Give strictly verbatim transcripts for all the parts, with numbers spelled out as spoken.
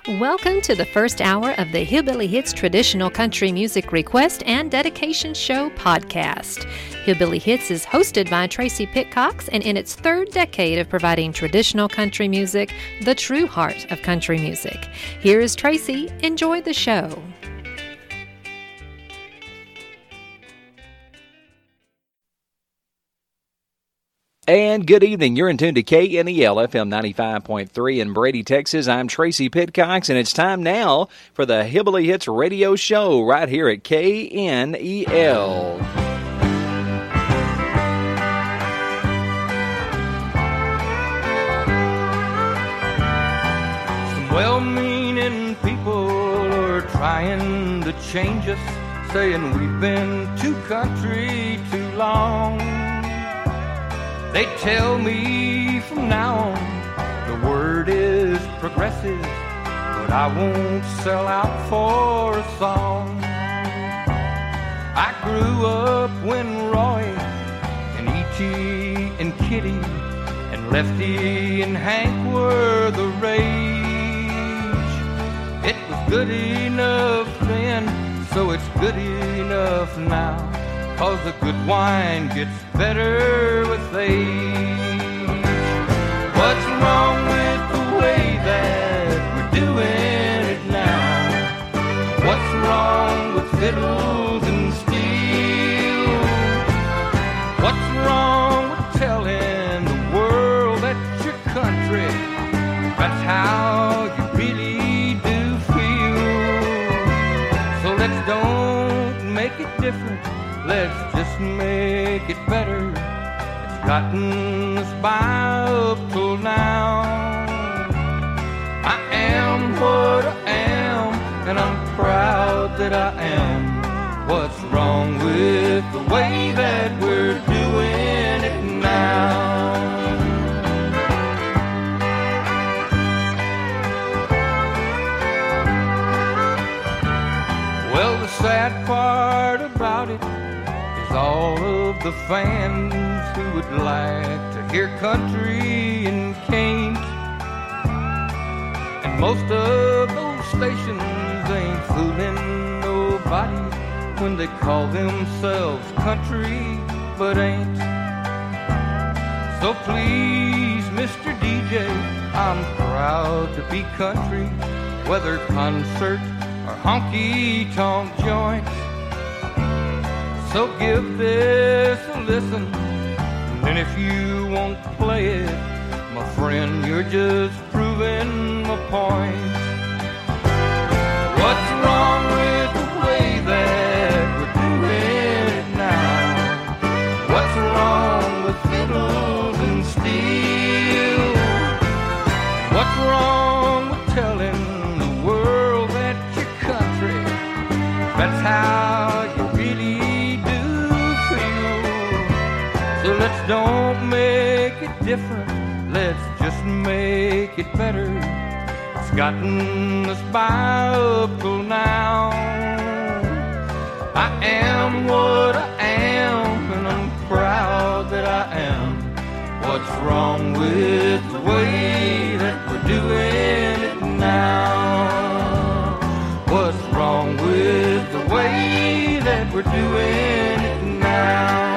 Welcome to the first hour of the Hillbilly Hits Traditional Country Music Request and Dedication Show podcast. Hillbilly Hits is hosted by Tracy Pitcox, and in its third decade of providing traditional country music, the true heart of country music. Here is Tracy. Enjoy the show. And good evening. You're in tune to K N E L F M ninety-five point three in Brady, Texas. I'm Tracy Pitcox, and it's time now for the Hillbilly Hits radio show right here at K N E L. Some well-meaning people are trying to change us, saying we've been too country too long. They tell me from now on the word is progressive, but I won't sell out for a song. I grew up when Roy and E T and Kitty and Lefty and Hank were the rage. It was good enough then, so it's good enough now, 'cause the good wine gets better with age. What's wrong with the way that we're doing it now? What's wrong with fiddles and steel? What's wrong with telling the world that your country, that's how you really do feel? So let's don't make it different, let's just make it better. It's gotten us by up till now. I am what I am, and I'm proud that I am. What's wrong with the way that we're doing it now? Well, the sad part about it, all of the fans who would like to hear country and can't. And most of those stations ain't fooling nobody when they call themselves country but ain't. So please, Mister D J, I'm proud to be country, whether concert or honky-tonk joint. So give this a listen, and if you won't play it, my friend, you're just proving my point. What's wrong with the way that we're doing it now? What's wrong with fiddles and steel? What's wrong with telling the world that your country, that's how you really. So let's don't make it different, let's just make it better. It's gotten us by up till now. I am what I am, and I'm proud that I am. What's wrong with the way that we're doing it now? What's wrong with the way that we're doing it now?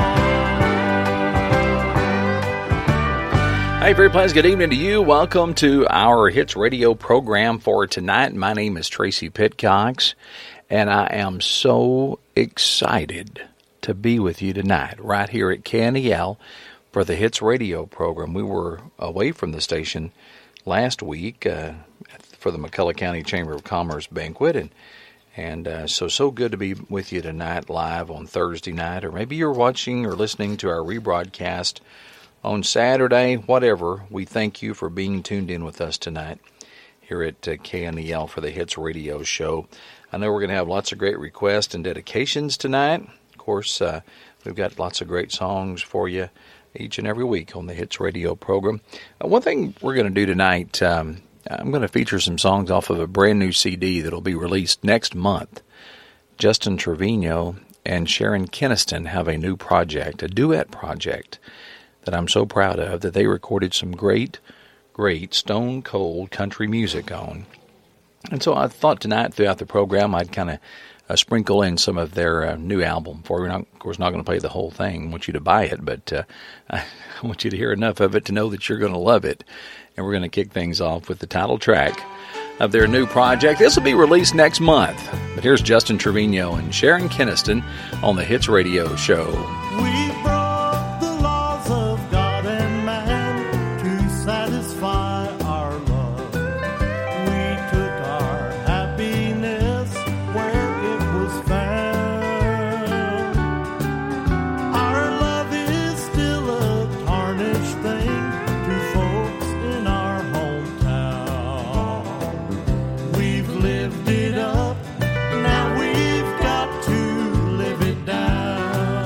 Hey, very pleasant good evening to you. Welcome to our Hits Radio program for tonight. My name is Tracy Pitcox, and I am so excited to be with you tonight right here at K N E L for the Hits Radio program. We were away from the station last week uh, for the McCullough County Chamber of Commerce banquet, and and uh, so, so good to be with you tonight live on Thursday night, or maybe you're watching or listening to our rebroadcast on Saturday, whatever. We thank you for being tuned in with us tonight here at uh, K N E L for the Hits Radio Show. I know we're going to have lots of great requests and dedications tonight. Of course, uh, we've got lots of great songs for you each and every week on the Hits Radio program. Uh, one thing we're going to do tonight, um, I'm going to feature some songs off of a brand new C D that will be released next month. Justin Trevino and Sharon Keniston have a new project, a duet project, that I'm so proud of, that they recorded some great, great stone-cold country music on. And so I thought tonight throughout the program I'd kind of uh, sprinkle in some of their uh, new album for you. We're not, of course, not going to play the whole thing. I want you to buy it, but uh, I want you to hear enough of it to know that you're going to love it. And we're going to kick things off with the title track of their new project. This will be released next month. But here's Justin Trevino and Sharon Keniston on the Hits Radio Show. We broke the laws of God and man to satisfy our love. We took our happiness where it was found. Our love is still a tarnished thing to folks in our hometown. We've lived it up, now we've got to live it down.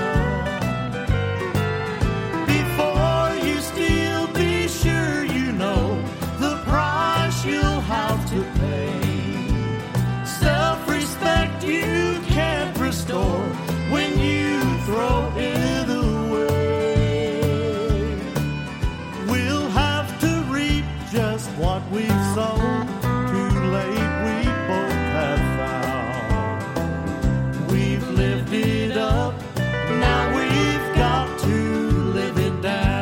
Before you steal, be sure you know the price you'll have to pay. Self-respect you can't restore when you throw it away. We'll have to reap just what we've sown. Too late we both have found. We've lived it up, now we've got to live it down.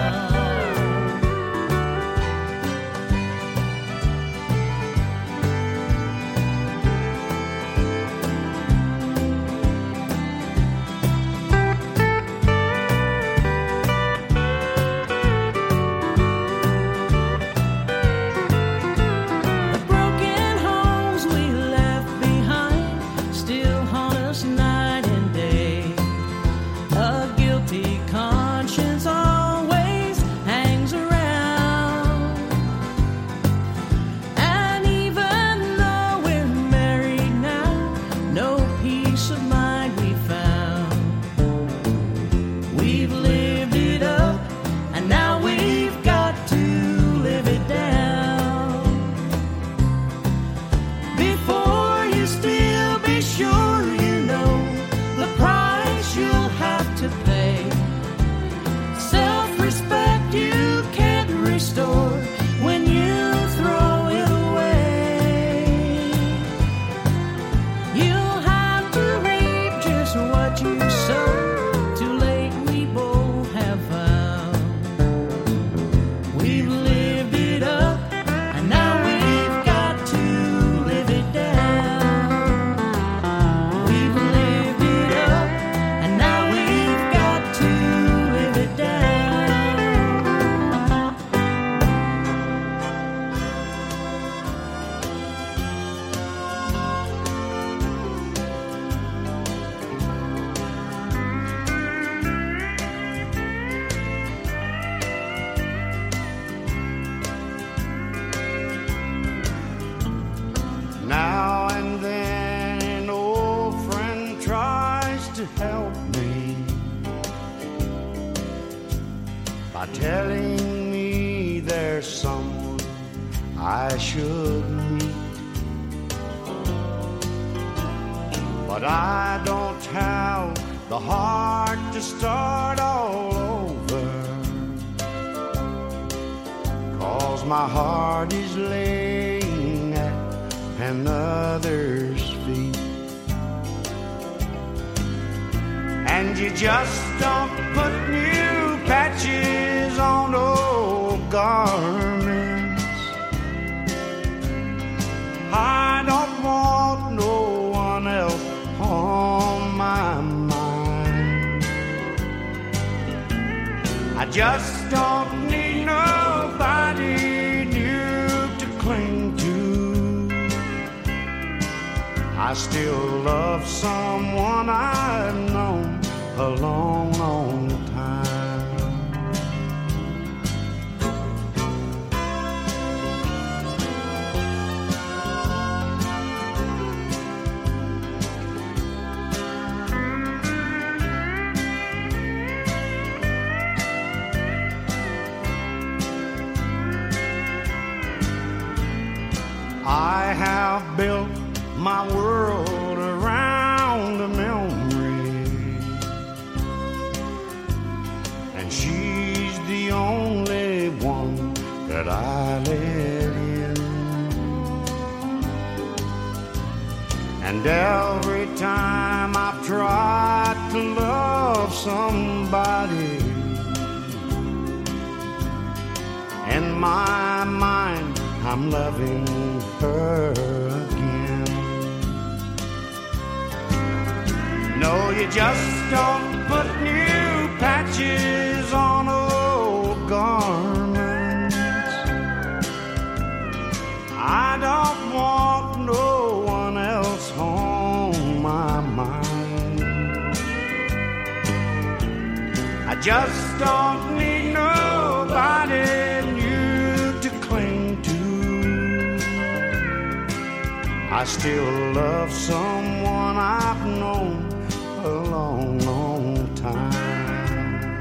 The broken homes we left behind still haunt us night and day. A guilty conscience always hangs around. And even though we're married now, no peace of mind we found. We've lived it up, and now we've got to live it down. Before you steal, be sure you know the price you'll have to pay. Self-respect you can't restore when you throw it away. You'll have to reap just what you sow. Too late we both have found. We've lived it up, and now we've got to live it down. We've lived it up, and now we've got to live it down. Now and then an old friend tries to help me by telling me there's someone I should meet. But I don't have the heart to start all over, 'cause my heart is laying at another's feet. And you just don't put new patches on old garments. I don't want no one else on my mind. I just don't need nobody new to cling to. I still love someone I've known a long, long time. I have built my world around a memory, and she's the only one that I let in. And every time I've tried to love somebody, in my mind I'm loving her again. No, you just don't put new patches on old garments. I don't want no one else on my mind. I just don't need nobody new to cling to. I still love someone I've known a long, long time.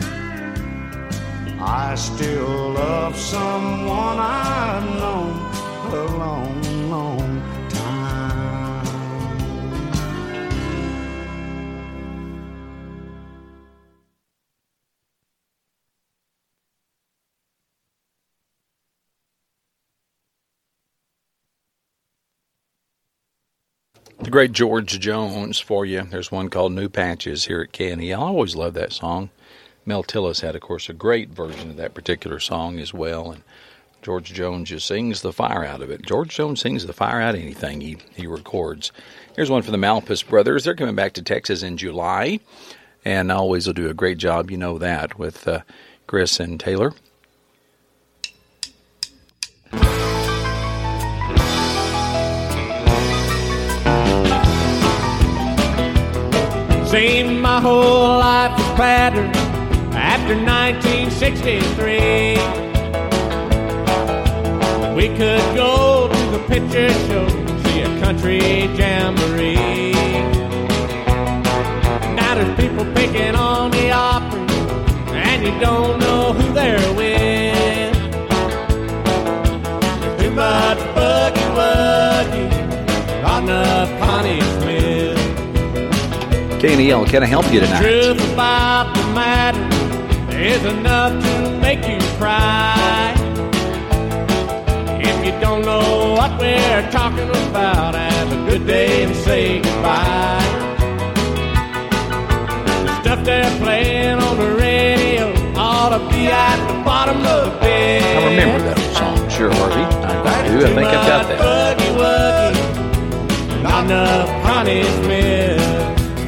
I still love someone I've known a long, long time. The great George Jones for you. There's one called New Patches here at K N E L. I always love that song. Mel Tillis had, of course, a great version of that particular song as well. And George Jones just sings the fire out of it. George Jones sings the fire out of anything he, he records. Here's one for the Malpas Brothers. They're coming back to Texas in July. And always will do a great job, you know that, with uh, Chris and Taylor. Seemed my whole life was patterned after nineteen sixty-three. We could go to the picture show, see a country jamboree. Now there's people picking on the Opry, and you don't know who they're with. There's too much boogie-woogie on the Connie Smith. K N E L, can I help you tonight? The truth about the matter is enough to make you cry. If you don't know what we're talking about, have a good day and say goodbye. The stuff they're playing on the radio ought to be at the bottom of the bed. I remember that song. Sure, Harvey. I do. I think I've got that. Boogie woogie, not enough Connie Smith.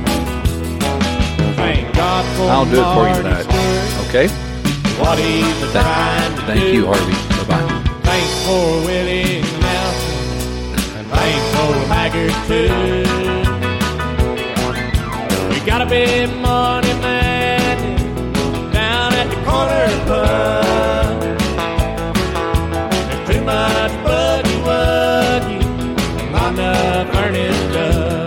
I'll do it for you tonight. Okay? What he's trying to Thank do. you, Harvey. Bye-bye. Thanks for Willie Nelson, and thanks for Haggard, too. We got a big money man down at the corner pub. There's too much boogie-woogie, not enough Ernest Dove.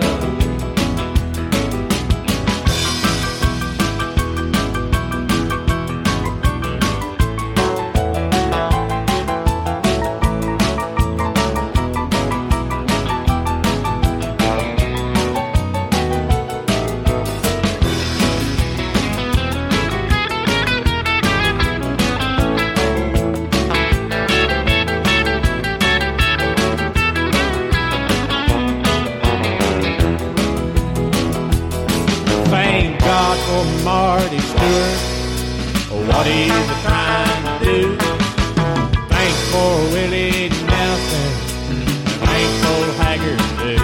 Marty Stewart, what he's trying to do. Thanks for Willie Nelson, thanks for Haggard,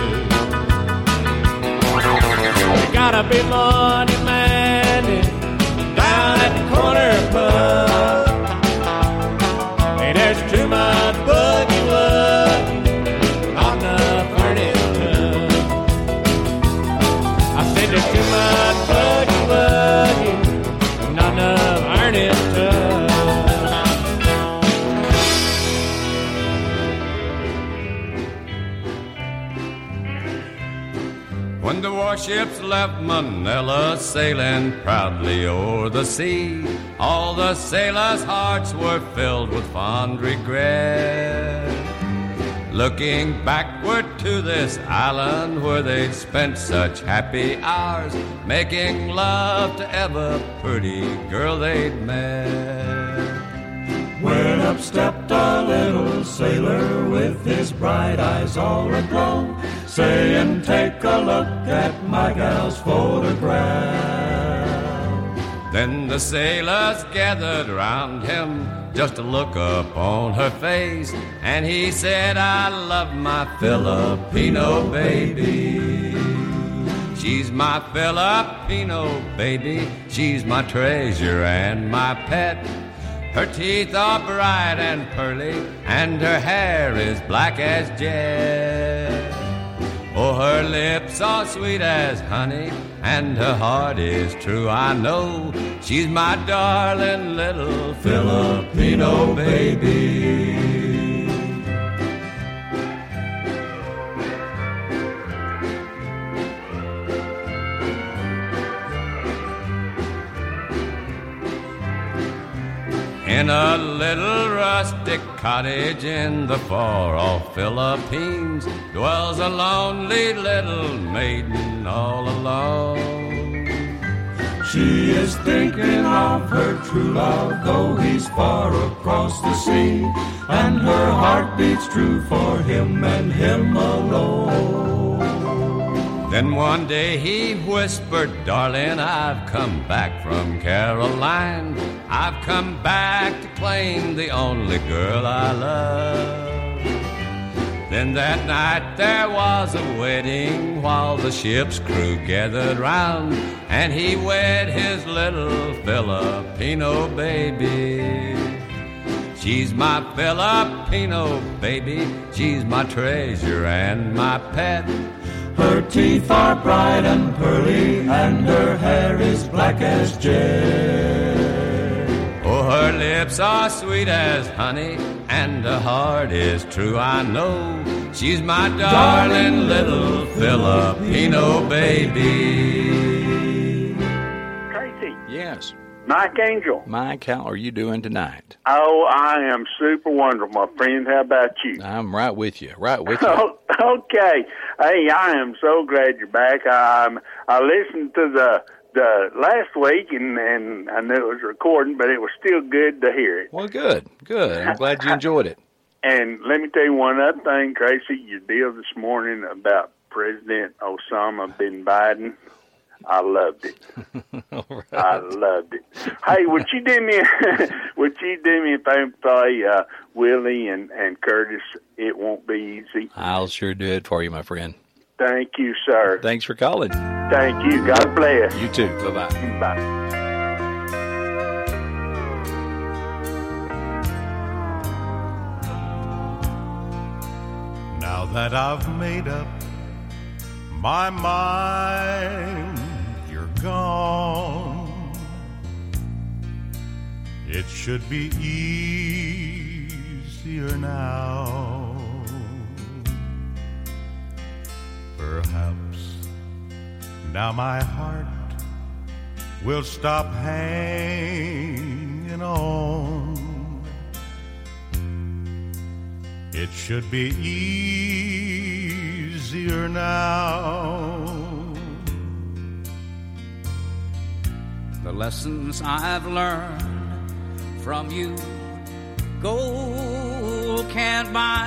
too. We got a big money man down at the corner pub. Hey, there's too much boogie-woogie, not enough Ernest Tubb. I said there's too much boogie. Not enough Ernest Tubb. When the warships left Manila, sailing proudly o'er the sea, all the sailors' hearts were filled with fond regret, looking backward to this island where they'd spent such happy hours, making love to every pretty girl they'd met. When up stepped a little sailor with his bright eyes all aglow, saying, take a look at my gal's photograph. Then the sailors gathered round him just to look up on her face, and he said, I love my Filipino baby. She's my Filipino baby, she's my treasure and my pet. Her teeth are bright and pearly, and her hair is black as jet. Oh, her lips are sweet as honey, and her heart is true, I know. She's my darling little Filipino baby. In a little rustic cottage in the far-off Philippines dwells a lonely little maiden all alone. She is thinking of her true love, though he's far across the sea, and her heart beats true for him and him alone. Then one day he whispered, darling, I've come back from Caroline. I've come back to claim the only girl I love. Then that night there was a wedding while the ship's crew gathered round, and he wed his little Filipino baby. She's my Filipino baby, she's my treasure and my pet. Her teeth are bright and pearly, and her hair is black as jet. Oh, her lips are sweet as honey, and her heart is true, I know. She's my darling little Filipino baby. Tracy. Yes. Mike Angel. Mike, how are you doing tonight? Oh, I am super wonderful, my friend. How about you? I'm right with you. Right with you. Oh, okay. Hey, I am so glad you're back. I, um, I listened to the the last week, and, and I knew it was recording, but it was still good to hear it. Well, good. Good. I'm glad you enjoyed it. And let me tell you one other thing, Tracy. Your deal this morning about President Osama bin Biden, I loved it. Right. I loved it. Hey, would you do me? would you do me a favor and play uh, Willie and, and Curtis? It Won't Be Easy. I'll sure do it for you, my friend. Thank you, sir. Thanks for calling. Thank you. God bless. You too. Bye-bye. Bye. Now that I've made up my mind, you're gone. It should be easier now. Perhaps now my heart will stop hanging on. It should be easier now. The lessons I've learned from you, gold can't buy.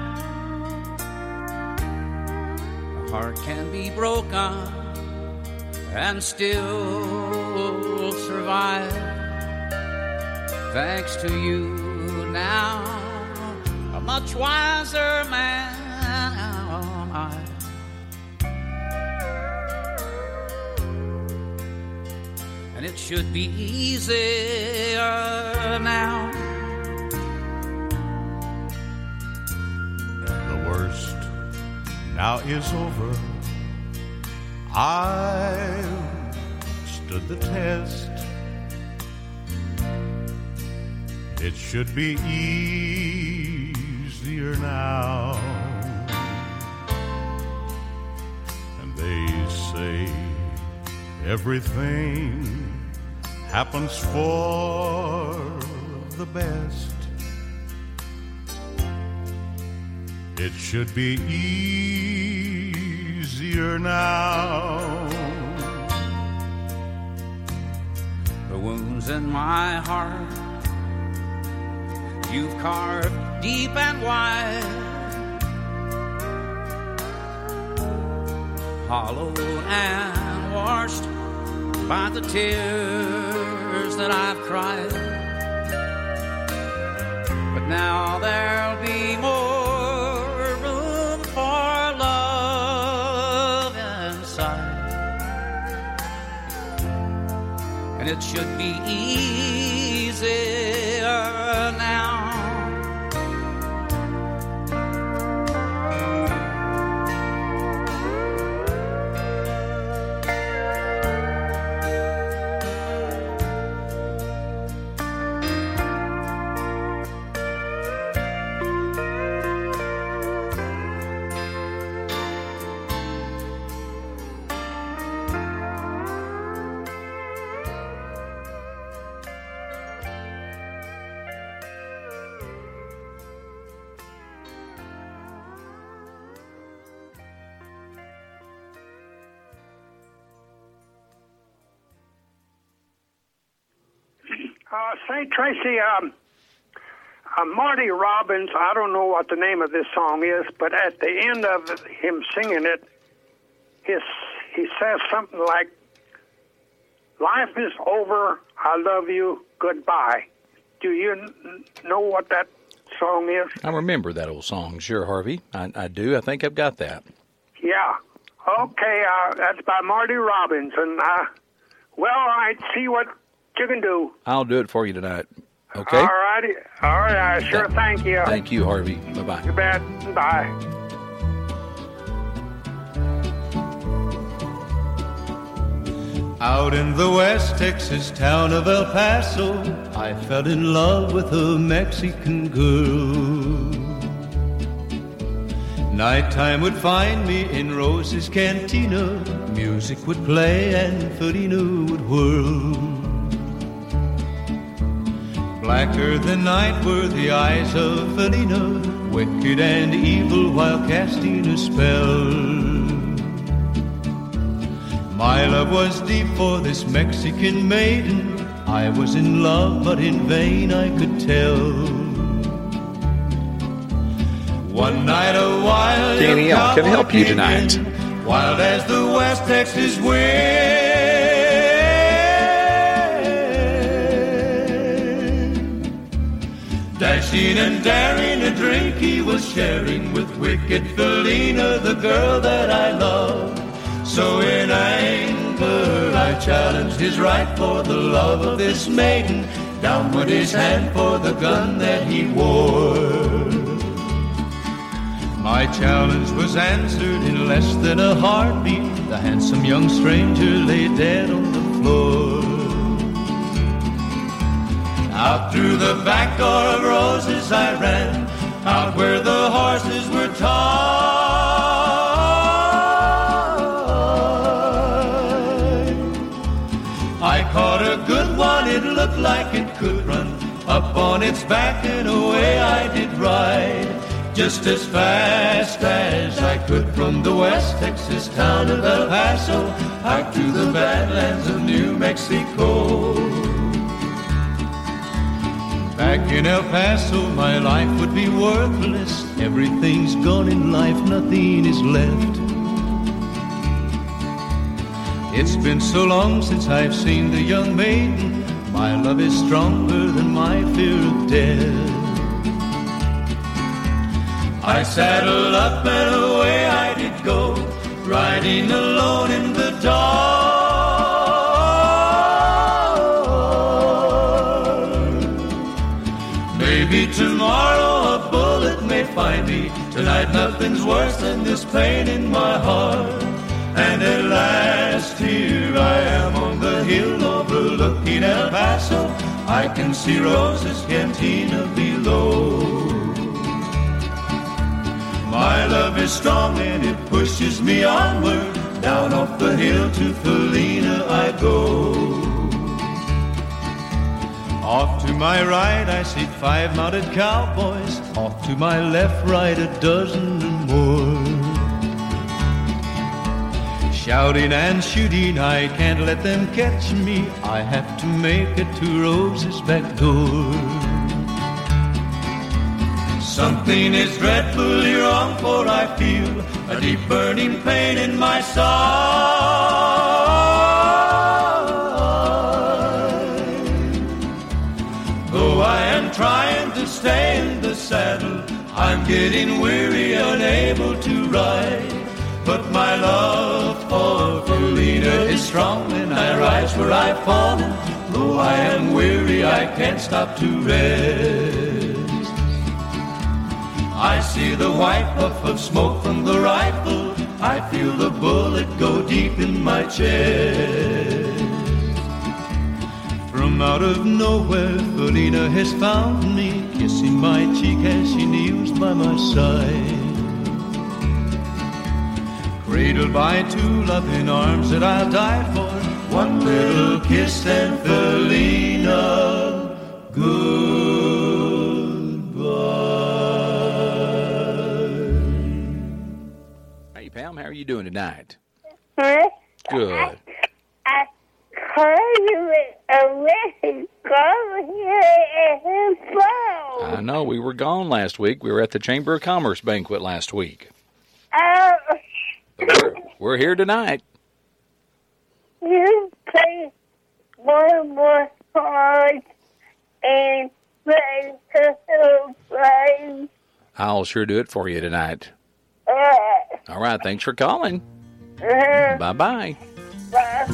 A heart can be broken and still survive. Thanks to you now, a much wiser man am I. And it should be easier now. The worst now is over. I've stood the test. It should be easier now. And they say everything happens for the best. It should be easier now. The wounds in my heart you've carved deep and wide, hollowed and washed by the tears that I've cried. But now there'll be more room for love inside, and it should be easier now. Uh, say, Tracy, um, uh, Marty Robbins, I don't know what the name of this song is, but at the end of him singing it, his, he says something like, "Life is over, I love you, goodbye." Do you n- know what that song is? I remember that old song, sure, Harvey. I, I do. I think I've got that. Yeah. Okay, uh, that's by Marty Robbins. And, uh, well, all right, see what you can do. I'll do it for you tonight. Okay? All righty. All right, sure, Th- thank you. Thank you, Harvey. Bye-bye. You bet. Bye. Out in the West Texas town of El Paso, I fell in love with a Mexican girl. Nighttime would find me in Rose's Cantina. Music would play and Felina would whirl. Blacker than night were the eyes of Felina, wicked and evil while casting a spell. My love was deep for this Mexican maiden. I was in love, but in vain I could tell. One night a wild Danielle, can I help you tonight? in, wild as the West Texas wind. Dashing and daring, a drink he was sharing with wicked Felina, the girl that I loved. So in anger I challenged his right for the love of this maiden. Down went his hand for the gun that he wore. My challenge was answered in less than a heartbeat. The handsome young stranger lay dead on the floor. Out through the back door of Roses I ran, out where the horses were tied. I caught a good one, it looked like it could run. Up on its back and away I did ride, just as fast as I could from the West Texas town of El Paso out to the badlands of New Mexico. Back in El Paso, my life would be worthless. Everything's gone in life, nothing is left. It's been so long since I've seen the young maiden. My love is stronger than my fear of death. I saddled up and away I did go, riding alone in the dark. Maybe tomorrow a bullet may find me. Tonight nothing's worse than this pain in my heart. And at last here I am on the hill overlooking El Paso. I can see Rose's Cantina below. My love is strong and it pushes me onward. Down off the hill to Felina I go. Off to my right I see five mounted cowboys. Off to my left, right, a dozen or more. Shouting and shooting, I can't let them catch me. I have to make it to Rose's back door. Something is dreadfully wrong, for I feel a deep burning pain in my side. Though I am trying to stay in the saddle, I'm getting weary, unable to ride. But my love for Felina is strong, and I rise where I've fallen. Though I am weary, I can't stop to rest. I see the white puff of smoke from the rifle. I feel the bullet go deep in my chest. From out of nowhere, Felina has found me, kissing my cheek as she kneels by my side. Cradled by two loving arms that I'll die for. One little kiss and Felina, goodbye. Hey, Pam, how are you doing tonight? Huh? Good. I heard you already gone here and phone. I know, we were gone last week. We were at the Chamber of Commerce banquet last week. Oh. We're, we're here tonight. You play one more card and play the play. I'll sure do it for you tonight. Uh, All right, thanks for calling. uh, Bye-bye. bye.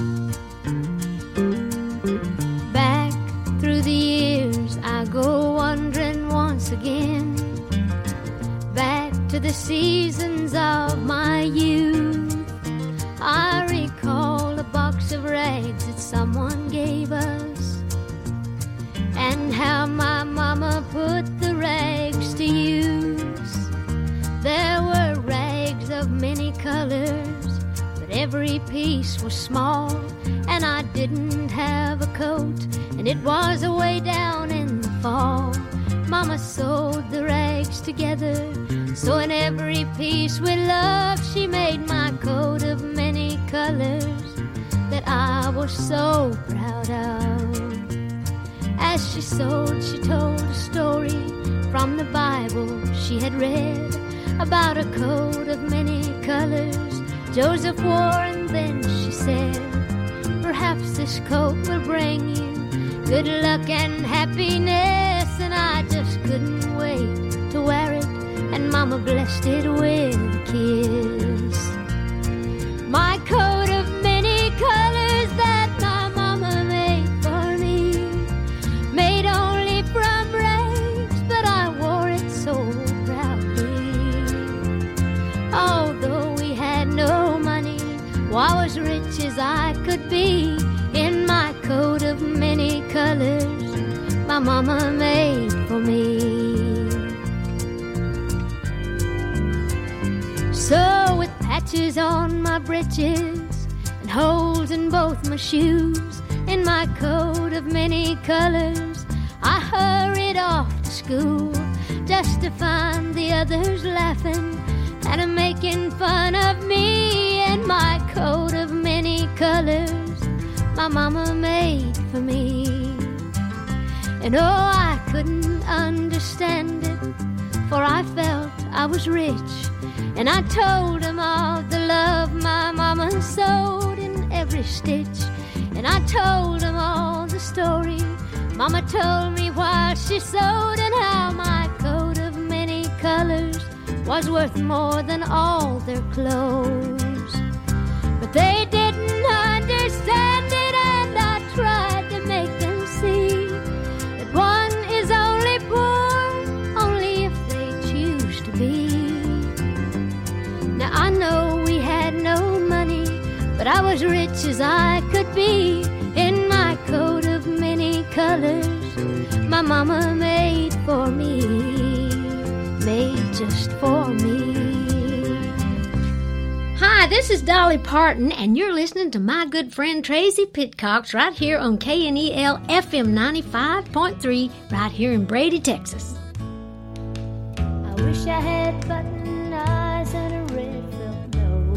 Back through the years I go wandering once again, back to the seasons of my youth. I recall a box of rags that someone gave us, and how my mama put the rags to use. There were rags of many colors, but every piece was small, and I didn't have a coat, and it was away down in the fall. Mama sewed the rags together, so in every piece with love she made my coat of many colors that I was so proud of. As she sewed, she told a story from the Bible she had read about a coat of many colors Joseph wore, and then she said, perhaps this coat will bring you good luck and happiness. And I just couldn't wait to wear it, and Mama blessed it with a kiss. My coat of many colors that my mama made for me, made only from rags, but I wore it so proudly. Although we had no money, well, I was rich as I could be in my coat of many colors my mama made for me. So with patches on my breeches and holes in both my shoes, in my coat of many colors, I hurried off to school, just to find the others laughing and making fun of me in my coat of many colors my mama made for me. And oh, I couldn't understand it, for I felt I was rich, and I told them all the love my mama sewed in every stitch. And I told them all the story Mama told me while she sewed, and how my coat of many colors was worth more than all their clothes. But they didn't understand it, and I tried to make them see that one is only poor only if they choose to be. Now I know we had no money, but I was rich as I could be in my coat of many colors my mama made for me, made just for me. Hi, this is Dolly Parton, and you're listening to my good friend Tracy Pitcox right here on K N E L F M ninety-five point three right here in Brady, Texas. I wish I had button eyes and a red felt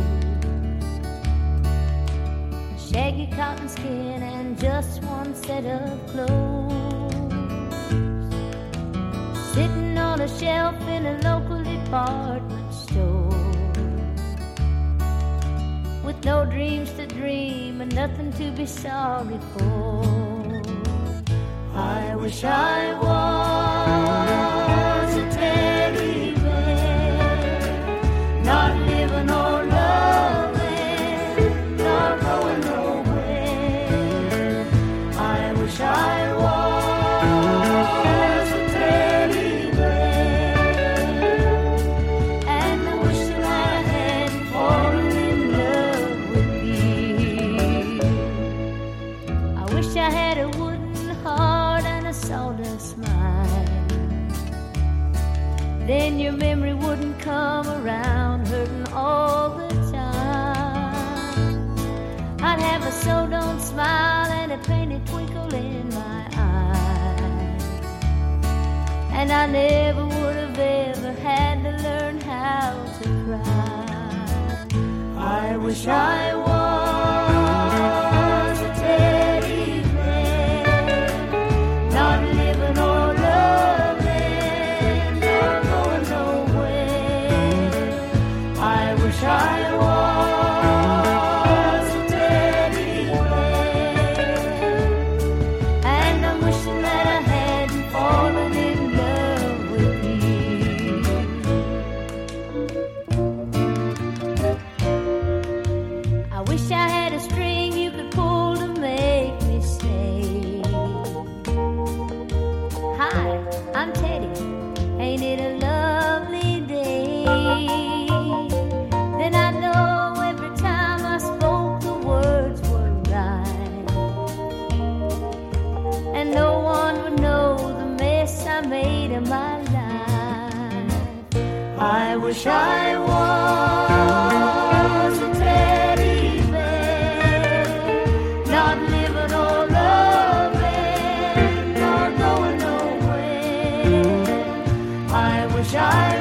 nose, a shaggy cotton skin and just one set of clothes, sitting on a a shelf in a local department store, with no dreams to dream and nothing to be sorry for. I wish I was a teddy bear, not living or loving, not going nowhere. I wish I was a teddy bear, and I wish that I had fallen in love with you. I wish I had a wooden heart and a sawdust smile. Then your memory wouldn't come around hurting all the time. I'd have a so don't smile and a painted twinkle in my eye, and I never would have ever had to learn how to cry. I wish I was a teddy bear, not living or loving, not going nowhere. I wish I was a teddy bear, and I'm wishing that I hadn't fallen in love with you. I wish I had a string you could pull to make me say, hi, I'm Teddy, ain't it a lovely day? Then I know every time I spoke the words were right, and no one would know the mess I made of my life. I wish I was a teddy bear, not living or loving, not going nowhere. I wish I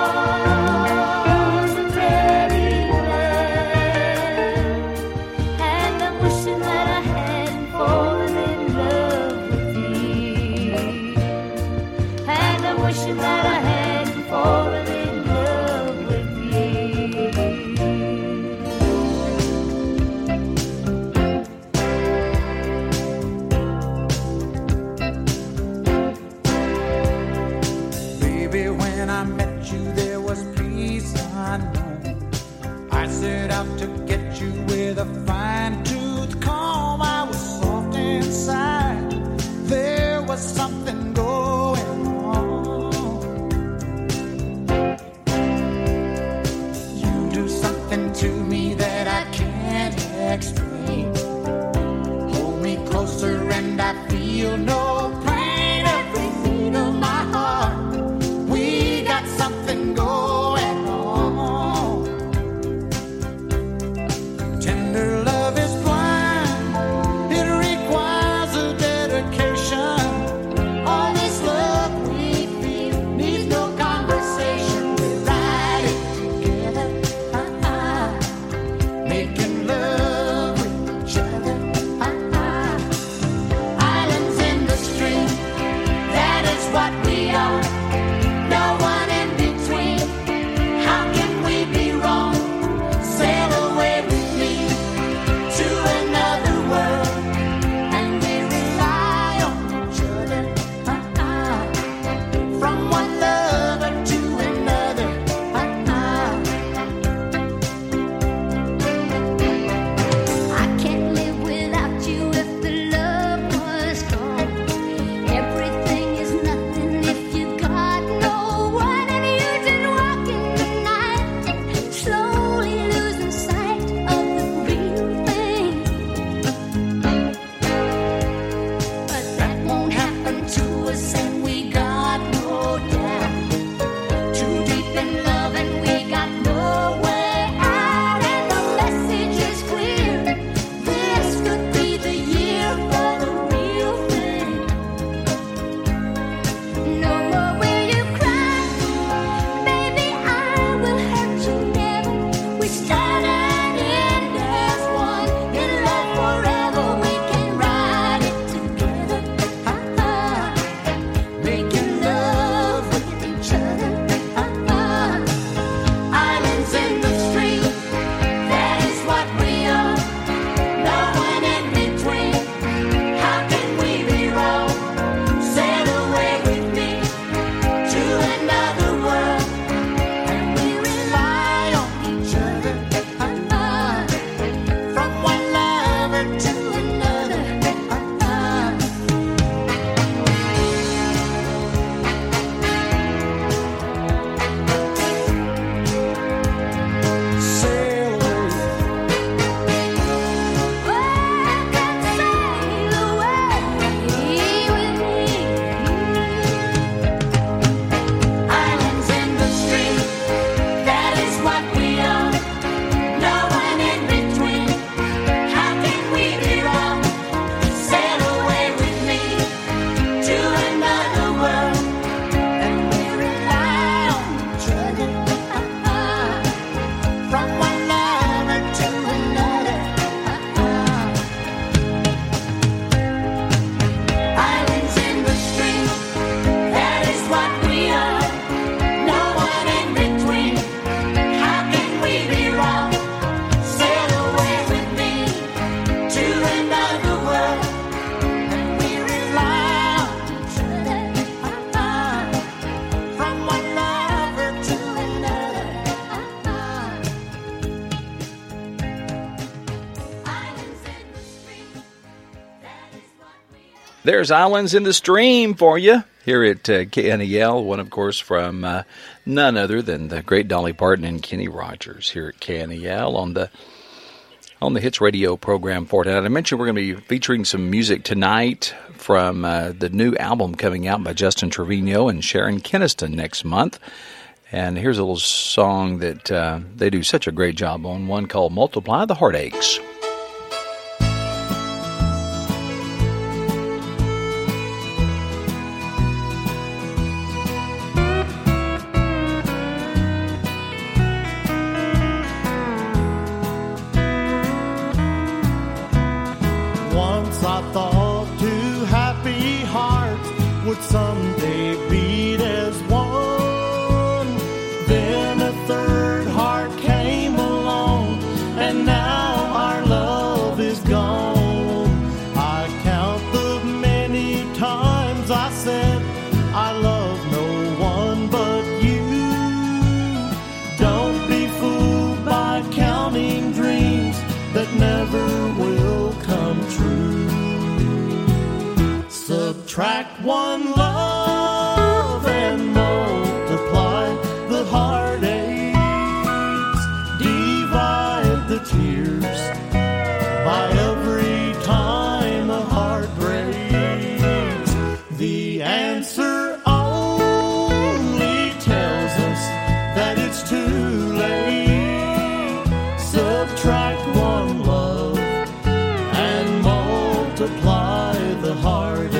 was a teddy bear, and I'm wishing that I hadn't fallen in love with you, and I'm wishing that I hadn't fallen in love with you. Baby, when I met you, there was peace unknown. I set out to get you with a fine-tooth comb. I was soft inside. There was something going on. You do something to me that I can't explain. Hold me closer and I feel no pain. Every beat of my heart, we got something going on. Tender love is blind, it requires a dedication. All this love we feel needs no conversation. We ride it together, uh-uh. Making love with each other, uh-uh. Islands in the There's Islands in the Stream for you here at uh, K N E L, one, of course, from uh, none other than the great Dolly Parton and Kenny Rogers here at K N E L on the on the Hits Radio program for tonight. I mentioned we're going to be featuring some music tonight from uh, the new album coming out by Justin Trevino and Sharon Keniston next month. And here's a little song that uh, they do such a great job on, one called Multiply the Heartaches. Once I thought two happy hearts would someday beat as one. Then a third heart came along, and now our love is gone. I count the many times I said I love no one but you. Don't be fooled by counting dreams that never will come true. Subtract one love and multiply the heartaches. Divide the tears by every time a heart breaks. The answer only tells us that it's too late. Subtract one love and multiply the heartaches.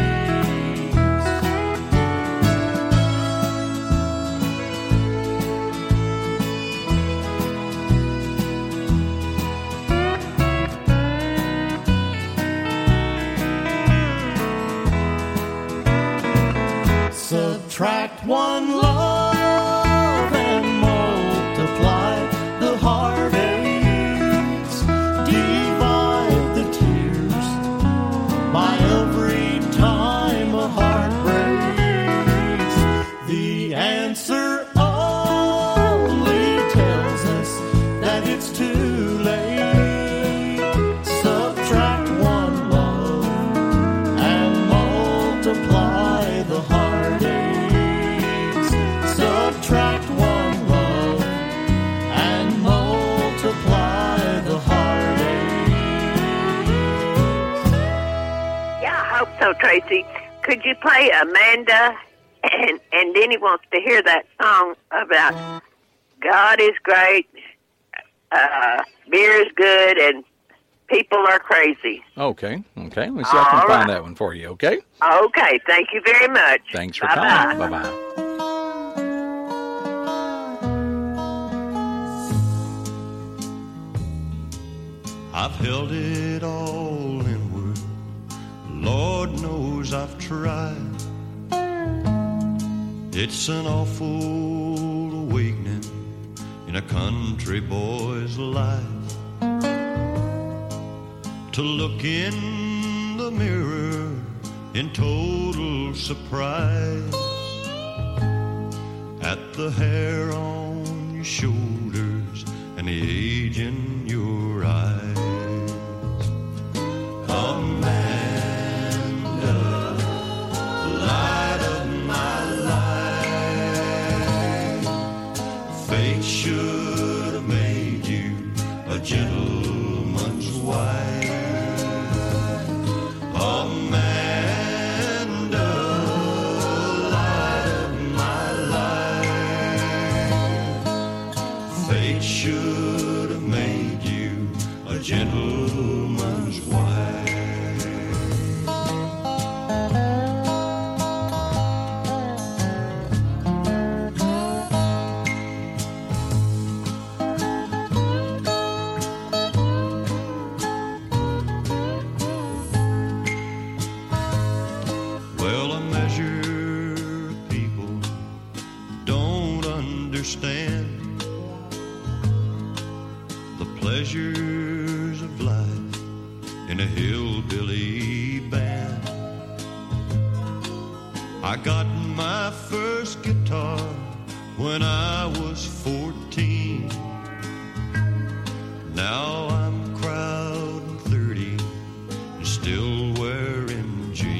Subtract one love and multiply the heartaches. Divide the tears by every time a heart breaks. The answer only tells us that it's too late. Subtract one love and multiply the heartaches. Subtract one love and multiply the heartaches. Yeah, I hope so, Tracy. Could you play Amanda? And, and Denny wants to hear that song about God is great, uh, beer is good, and people are crazy. Okay, okay. Let's see if I can All find right. that one for you, okay? Okay, thank you very much. Thanks for Bye-bye. calling. Bye-bye. I've held it all inward. Lord knows I've tried. It's an awful awakening in a country boy's life to look in the mirror in total surprise at the hair on your shoulders and the age in your eyes. Amanda, light of my life, fate should have made you a gentleman's wife. Amanda, light of my life, fate should have made you a gentleman's wife. Well, a measure of people don't understand the pleasures of life in a hillbilly band. I got my first guitar when I was fourteen. Now I'm crowding thirty and still wearing jeans.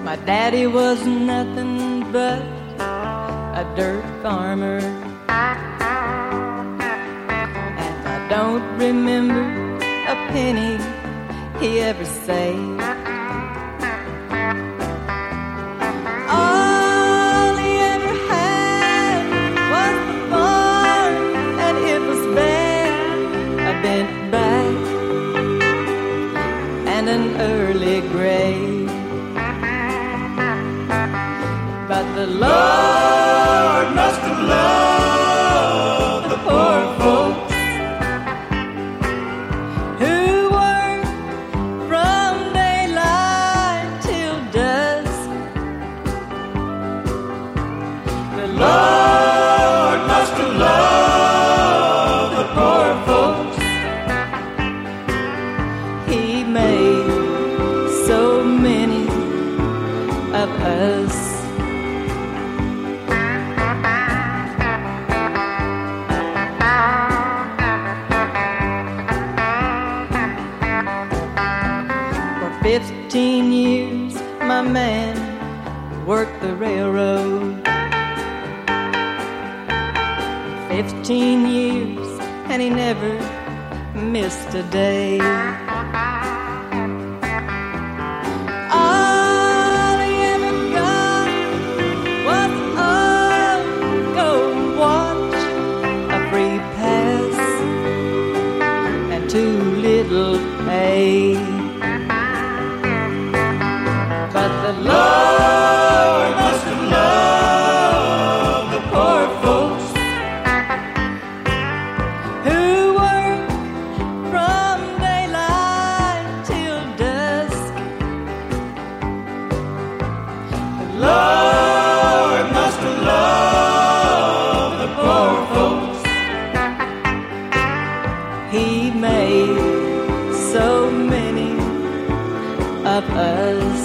My daddy was nothing but a dirt farmer, and I don't remember a penny he ever saved. All he ever had was the farm, and it was bad, a bent back and an early grave. But the Lord must have loved the poor folks who worked from daylight till dusk. The Lord must have loved the poor folks. He made so many of us. Fifteen years my man worked the railroad. Fifteen years and he never missed a day. All he ever got was a gold watch, a free pass, and too little pay. But the Lord must have loved the poor folks who worked from daylight till dusk. The Lord must have loved the poor folks. He made so many of us.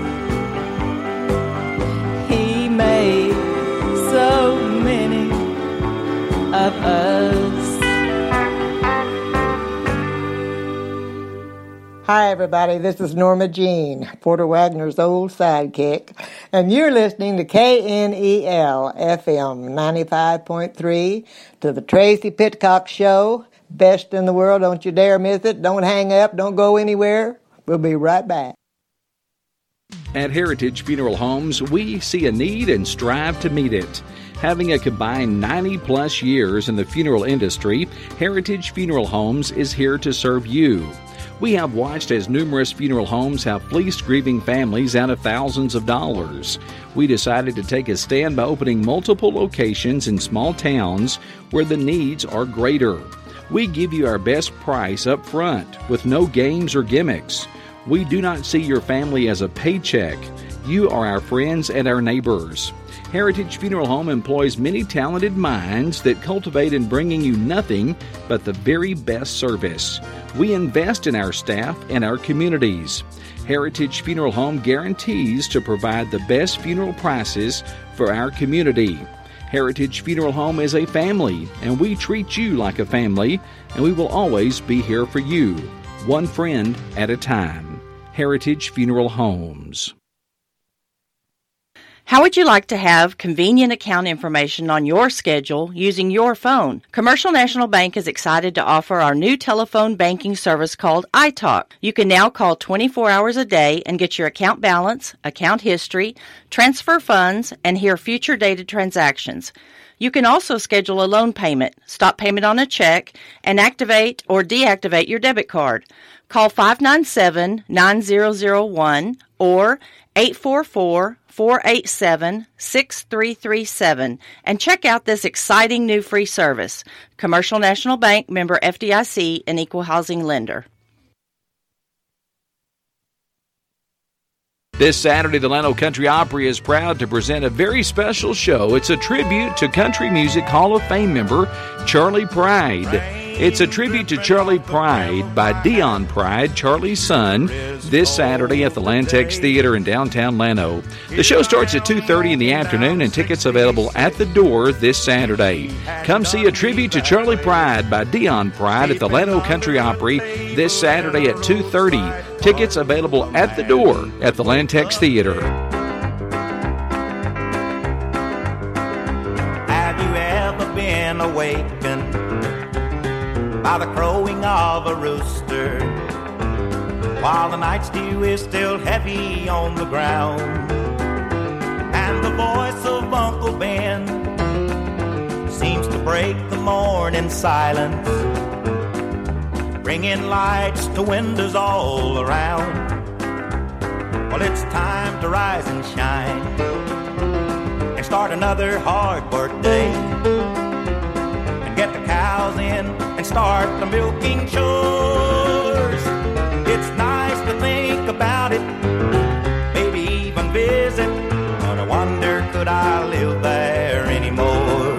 Made so many of us. Hi, everybody. This is Norma Jean, Porter Wagner's old sidekick, and you're listening to K N E L F M ninety-five point three to the Tracy Pitcock Show. Best in the world. Don't you dare miss it. Don't hang up. Don't go anywhere. We'll be right back. At Heritage Funeral Homes, we see a need and strive to meet it. Having a combined ninety plus years in the funeral industry, Heritage Funeral Homes is here to serve you. We have watched as numerous funeral homes have fleeced grieving families out of thousands of dollars. We decided to take a stand by opening multiple locations in small towns where the needs are greater. We give you our best price up front with no games or gimmicks. We do not see your family as a paycheck. You are our friends and our neighbors. Heritage Funeral Home employs many talented minds that cultivate in bringing you nothing but the very best service. We invest in our staff and our communities. Heritage Funeral Home guarantees to provide the best funeral prices for our community. Heritage Funeral Home is a family, and we treat you like a family, and we will always be here for you, one friend at a time. Heritage Funeral Homes. How would you like to have convenient account information on your schedule using your phone? Commercial National Bank is excited to offer our new telephone banking service called iTalk. You can now call twenty-four hours a day and get your account balance, account history, transfer funds, and hear future dated transactions. You can also schedule a loan payment, stop payment on a check, and activate or deactivate your debit card. Call five nine seven, nine zero zero one or eight four four, four eight seven, six three three seven and check out this exciting new free service. Commercial National Bank, member F D I C, and equal housing lender. This Saturday, the Llano Country Opry is proud to present a very special show. It's a tribute to Country Music Hall of Fame member Charley Pride. It's a tribute to Charley Pride by Dion Pride, Charley's son, this Saturday at the Lantex Theater in downtown Llano. The show starts at two thirty in the afternoon and tickets available at the door this Saturday. Come see a tribute to Charley Pride by Dion Pride at the Llano Country Opry this Saturday at two thirty. Tickets available at the door at the Lantex Theater. awakened by the crowing of a rooster, while the night's dew is still heavy on the ground, and the voice of Uncle Ben seems to break the morning silence, bringing lights to windows all around. Well, it's time to rise and shine and start another hard work day, and get the cows in and start the milking chores. It's nice to think about it, maybe even visit, but I wonder, could I live there anymore?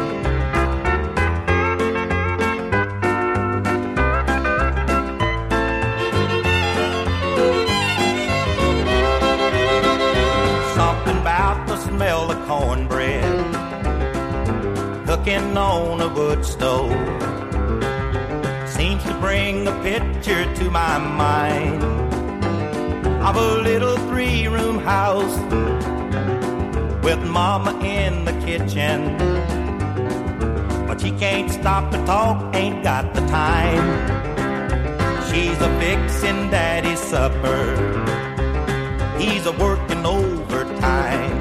Something about the smell of cornbread cooking on a wood stove seems to bring a picture to my mind of a little three-room house with Mama in the kitchen, but she can't stop to talk, ain't got the time. She's a fixin' Daddy's supper, he's a working overtime,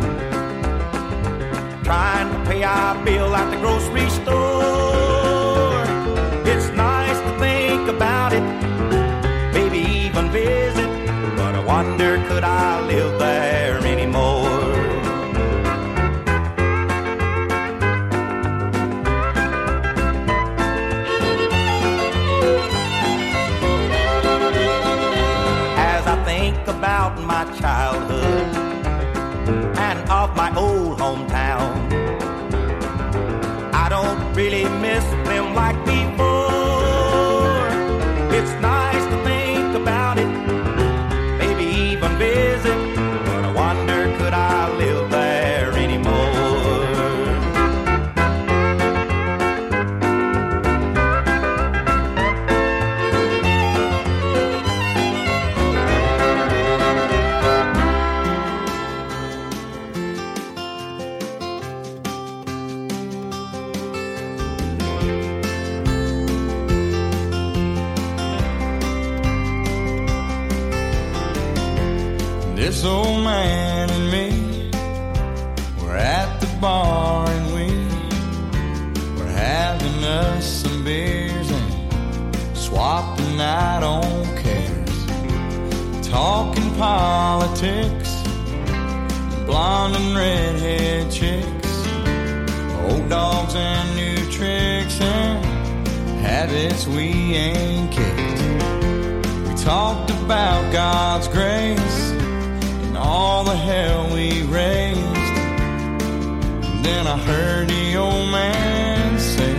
trying to pay our bill at the grocery store. It's nice to think about it, maybe even visit, but I wonder, could I live there anymore? As I think about my childhood and of my old hometown, I don't really miss them like before. It's nice to think about it, maybe even visit, but I wonder, could I live there anymore? This old man and me were at the bar and we were having us some beers and swapping out on cares, talking politics, blonde and redhead chicks, old dogs and new tricks and habits we ain't kicked. We talked about God's grace, all the hell we raised. And then I heard the old man say,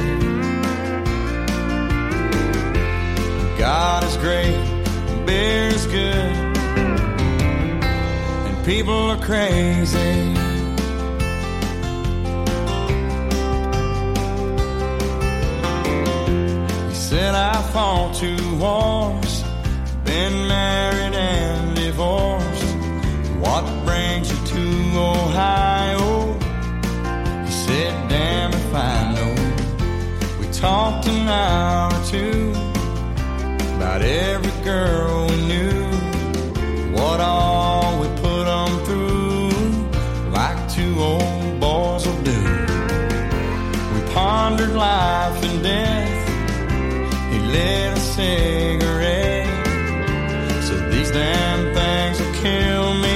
God is great, beer is good, and people are crazy. He said, I fought two wars, been married and divorced. What brings you to Ohio? He said, damn if I know. We talked an hour or two about every girl we knew, what all we put them through, like two old boys will do. We pondered life and death, he lit a cigarette, said these damn things will kill me.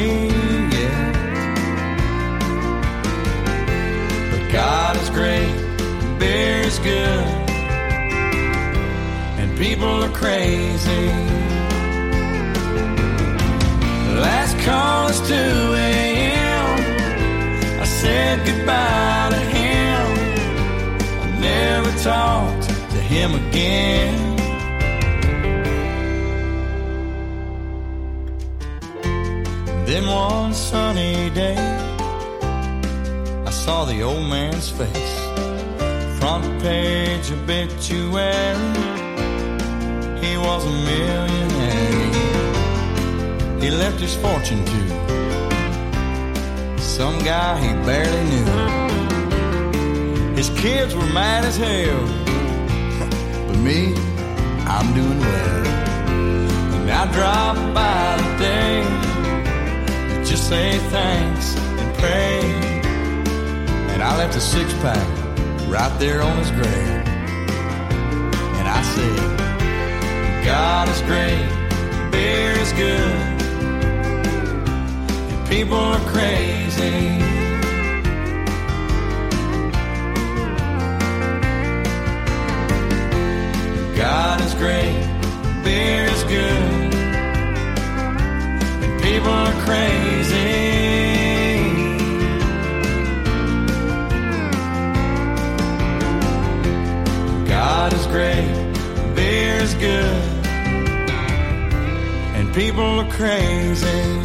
God is great, beer is good, and people are crazy. Last call is two a.m. I said goodbye to him. I never talked to him again. Then one sunny day I saw the old man's face, front page obituary. He was a millionaire. He left his fortune to some guy he barely knew. His kids were mad as hell. But me, I'm doing well. And I drop by today to just say thanks and pray. And I left a six-pack right there on his grave. And I said, God is great, beer is good, and people are crazy. God is great, beer is good, and people are crazy. God is great, beer is good, and people are crazy.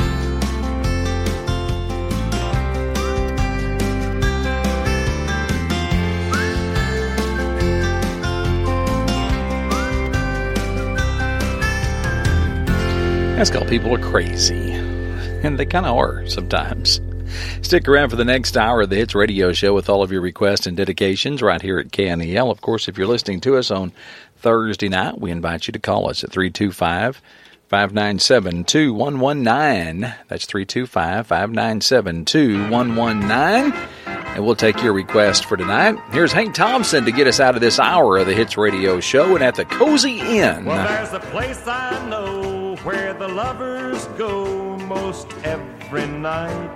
That's called People Are Crazy. And they kind of are sometimes. Stick around for the next hour of the Hits Radio Show with all of your requests and dedications right here at K N E L. Of course, if you're listening to us on Thursday night, we invite you to call us at three two five, five nine seven, two one one nine. That's three two five, five nine seven, two one one nine. And we'll take your request for tonight. Here's Hank Thompson to get us out of this hour of the Hits Radio Show and at the Cozy Inn. Well, there's a place I know where the lovers go most every night.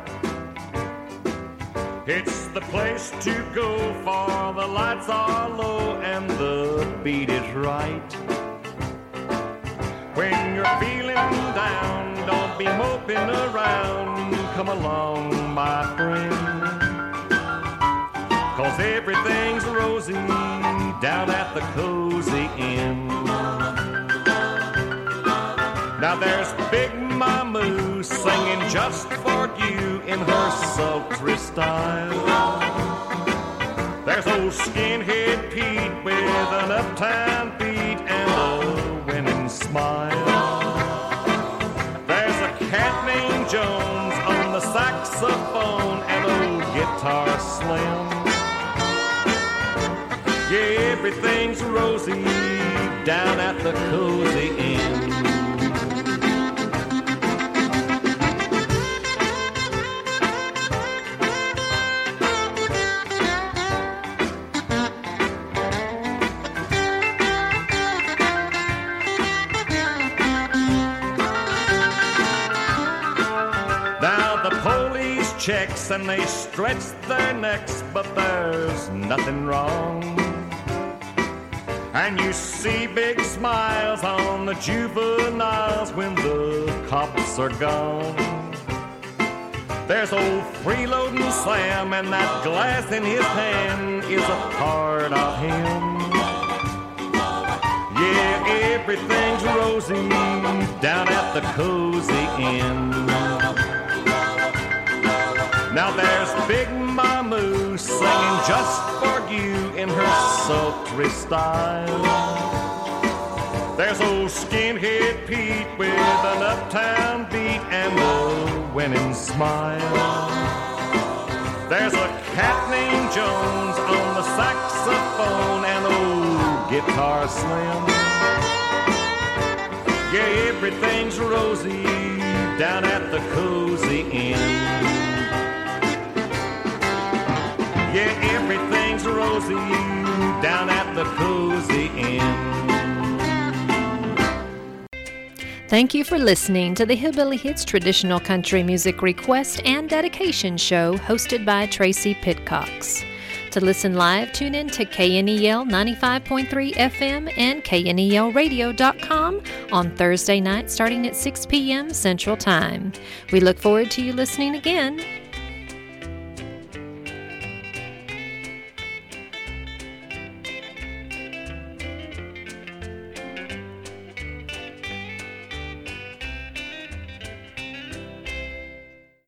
It's the place to go for the lights are low and the beat is right. When you're feeling down, don't be moping around. Come along, my friend, 'cause everything's rosy down at the Cozy Inn. Now there's Big Mamu singing just for you in her sultry style. There's old Skinhead Pete with an uptown beat and a winning smile. There's a cat named Jones on the saxophone and old Guitar Slim. Yeah, everything's rosy down at the Cozy Inn. Checks and they stretch their necks, but there's nothing wrong. And you see big smiles on the juveniles when the cops are gone. There's old freeloading Sam, and that glass in his hand is a part of him. Yeah, everything's rosy down at the Cozy Inn. Now there's Big Mamu singing just for you in her sultry style. There's old Skinhead Pete with an uptown beat and a winning smile. There's a cat named Jones on the saxophone and old Guitar Slim. Yeah, everything's rosy down at the Cozy Inn. Yeah, everything's rosy down at the Cozy Inn. Thank you for listening to the Hillbilly Hits Traditional Country Music Request and Dedication Show hosted by Tracy Pitcox. To listen live, tune in to K N E L ninety-five point three F M and K N E L radio dot com on Thursday night starting at six p.m. Central Time. We look forward to you listening again.